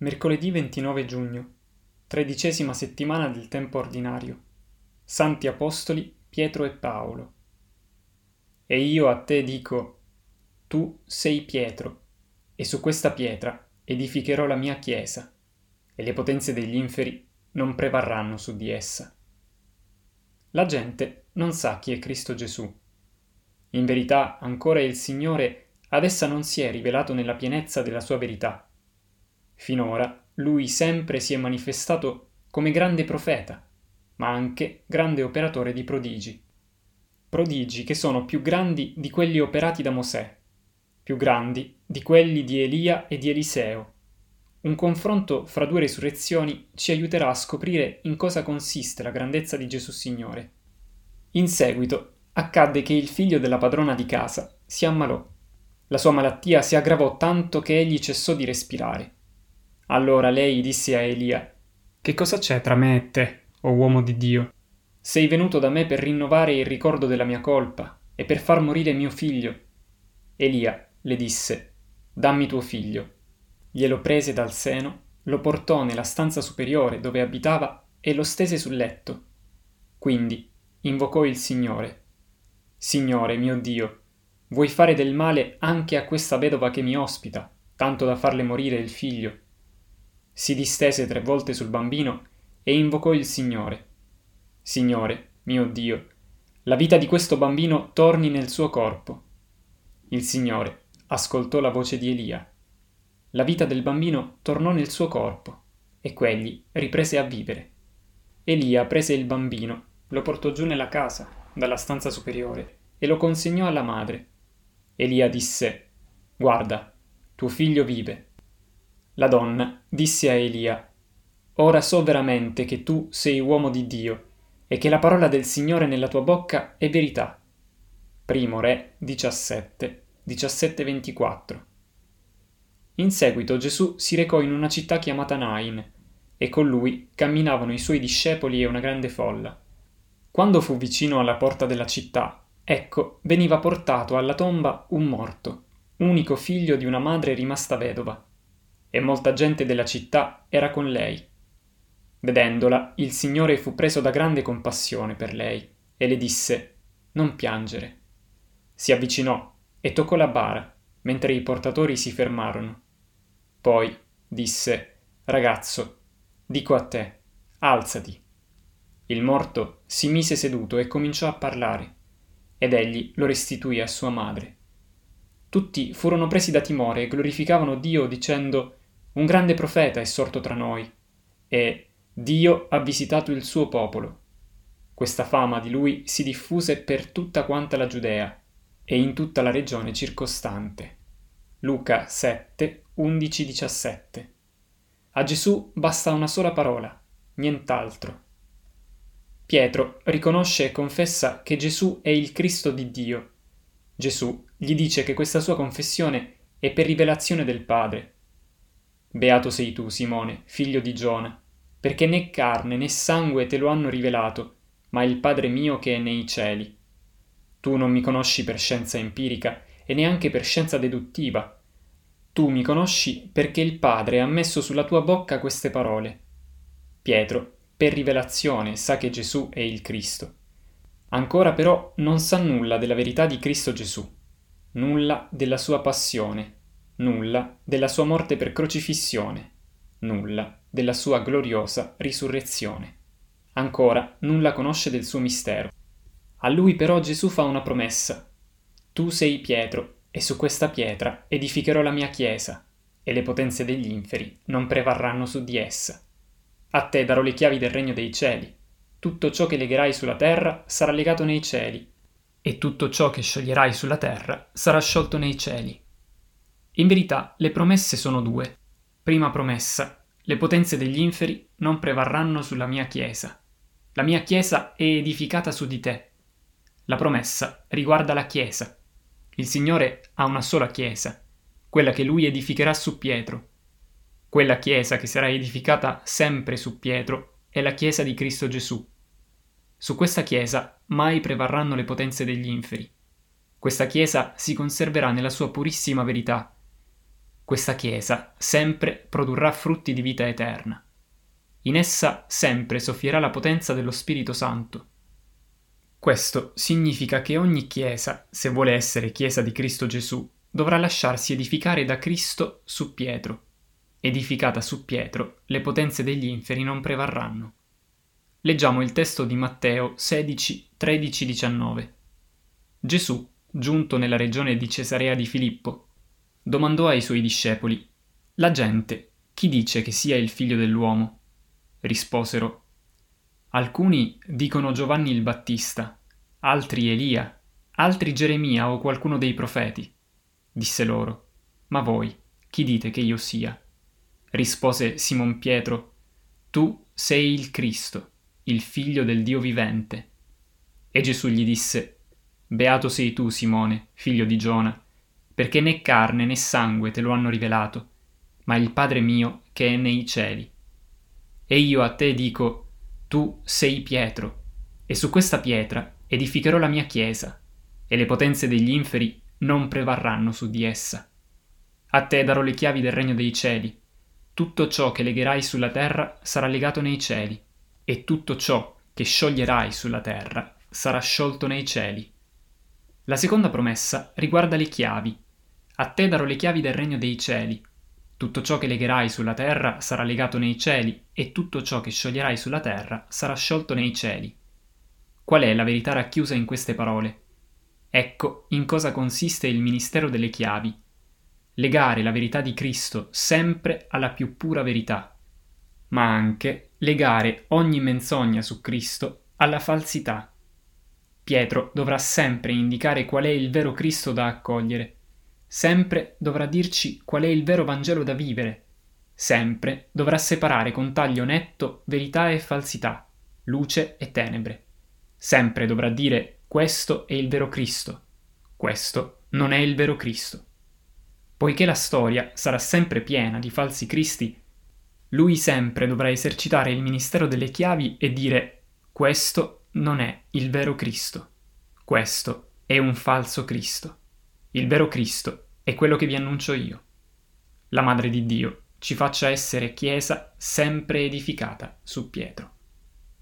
Mercoledì 29 giugno, 13ª settimana del tempo ordinario. Santi Apostoli Pietro e Paolo. E io a te dico, tu sei Pietro, e su questa pietra edificherò la mia chiesa, e le potenze degli inferi non prevarranno su di essa. La gente non sa chi è Cristo Gesù. In verità ancora il Signore ad essa non si è rivelato nella pienezza della sua verità. Finora lui sempre si è manifestato come grande profeta, ma anche grande operatore di prodigi. Prodigi che sono più grandi di quelli operati da Mosè, più grandi di quelli di Elia e di Eliseo. Un confronto fra due resurrezioni ci aiuterà a scoprire in cosa consiste la grandezza di Gesù Signore. In seguito accadde che il figlio della padrona di casa si ammalò. La sua malattia si aggravò tanto che egli cessò di respirare. Allora lei disse a Elia: «Che cosa c'è tra me e te, o uomo di Dio? Sei venuto da me per rinnovare il ricordo della mia colpa e per far morire mio figlio». Elia le disse: «Dammi tuo figlio». Glielo prese dal seno, lo portò nella stanza superiore dove abitava e lo stese sul letto. Quindi invocò il Signore. «Signore mio Dio, vuoi fare del male anche a questa vedova che mi ospita, tanto da farle morire il figlio?» Si distese 3 volte sul bambino e invocò il Signore. «Signore, mio Dio, la vita di questo bambino torni nel suo corpo». Il Signore ascoltò la voce di Elia. La vita del bambino tornò nel suo corpo e quegli riprese a vivere. Elia prese il bambino, lo portò giù nella casa, dalla stanza superiore, e lo consegnò alla madre. Elia disse: «Guarda, tuo figlio vive». La donna disse a Elia: «Ora so veramente che tu sei uomo di Dio e che la parola del Signore nella tua bocca è verità». Primo Re 17:24. In seguito Gesù si recò in una città chiamata Nain e con lui camminavano i suoi discepoli e una grande folla. Quando fu vicino alla porta della città, ecco, veniva portato alla tomba un morto, unico figlio di una madre rimasta vedova. E molta gente della città era con lei. Vedendola, il Signore fu preso da grande compassione per lei e le disse: «Non piangere». Si avvicinò e toccò la bara, mentre i portatori si fermarono. Poi disse: «Ragazzo, dico a te, alzati». Il morto si mise seduto e cominciò a parlare, ed egli lo restituì a sua madre. Tutti furono presi da timore e glorificavano Dio dicendo: «Un grande profeta è sorto tra noi, e Dio ha visitato il suo popolo». Questa fama di lui si diffuse per tutta quanta la Giudea e in tutta la regione circostante. Luca 7, 11, 17. A Gesù basta una sola parola, nient'altro. Pietro riconosce e confessa che Gesù è il Cristo di Dio. Gesù gli dice che questa sua confessione è per rivelazione del Padre. «Beato sei tu, Simone, figlio di Giona, perché né carne né sangue te lo hanno rivelato, ma il Padre mio che è nei cieli. Tu non mi conosci per scienza empirica e neanche per scienza deduttiva. Tu mi conosci perché il Padre ha messo sulla tua bocca queste parole». Pietro, per rivelazione, sa che Gesù è il Cristo. Ancora però non sa nulla della verità di Cristo Gesù, nulla della sua passione, nulla della sua morte per crocifissione, nulla della sua gloriosa risurrezione. Ancora nulla conosce del suo mistero. A lui però Gesù fa una promessa: «Tu sei Pietro, e su questa pietra edificherò la mia chiesa, e le potenze degli inferi non prevarranno su di essa. A te darò le chiavi del regno dei cieli. Tutto ciò che legherai sulla terra sarà legato nei cieli, e tutto ciò che scioglierai sulla terra sarà sciolto nei cieli». In verità le promesse sono 2. Prima promessa: le potenze degli inferi non prevarranno sulla mia chiesa. La mia chiesa è edificata su di te. La promessa riguarda la chiesa. Il Signore ha una sola chiesa, quella che lui edificherà su Pietro. Quella chiesa che sarà edificata sempre su Pietro è la chiesa di Cristo Gesù. Su questa chiesa mai prevarranno le potenze degli inferi. Questa chiesa si conserverà nella sua purissima verità. Questa Chiesa sempre produrrà frutti di vita eterna. In essa sempre soffierà la potenza dello Spirito Santo. Questo significa che ogni Chiesa, se vuole essere Chiesa di Cristo Gesù, dovrà lasciarsi edificare da Cristo su Pietro. Edificata su Pietro, le potenze degli inferi non prevarranno. Leggiamo il testo di Matteo 16, 13-19. Gesù, giunto nella regione di Cesarea di Filippo, domandò ai suoi discepoli: «La gente, chi dice che sia il figlio dell'uomo?» Risposero: «Alcuni dicono Giovanni il Battista, altri Elia, altri Geremia o qualcuno dei profeti». Disse loro: «Ma voi, chi dite che io sia?» Rispose Simon Pietro: «Tu sei il Cristo, il figlio del Dio vivente». E Gesù gli disse: «Beato sei tu, Simone, figlio di Giona, perché né carne né sangue te lo hanno rivelato, ma il Padre mio che è nei cieli. E io a te dico: tu sei Pietro, e su questa pietra edificherò la mia chiesa, e le potenze degli inferi non prevarranno su di essa. A te darò le chiavi del regno dei cieli. Tutto ciò che legherai sulla terra sarà legato nei cieli, e tutto ciò che scioglierai sulla terra sarà sciolto nei cieli». La seconda promessa riguarda le chiavi. A te darò le chiavi del regno dei cieli. Tutto ciò che legherai sulla terra sarà legato nei cieli, e tutto ciò che scioglierai sulla terra sarà sciolto nei cieli. Qual è la verità racchiusa in queste parole? Ecco in cosa consiste il ministero delle chiavi. Legare la verità di Cristo sempre alla più pura verità, ma anche legare ogni menzogna su Cristo alla falsità. Pietro dovrà sempre indicare qual è il vero Cristo da accogliere. Sempre dovrà dirci qual è il vero Vangelo da vivere. Sempre dovrà separare con taglio netto verità e falsità, luce e tenebre. Sempre dovrà dire: questo è il vero Cristo, questo non è il vero Cristo. Poiché la storia sarà sempre piena di falsi cristi, lui sempre dovrà esercitare il ministero delle chiavi e dire: questo non è il vero Cristo, questo è un falso Cristo. Il vero Cristo è quello che vi annuncio io. La Madre di Dio ci faccia essere Chiesa sempre edificata su Pietro.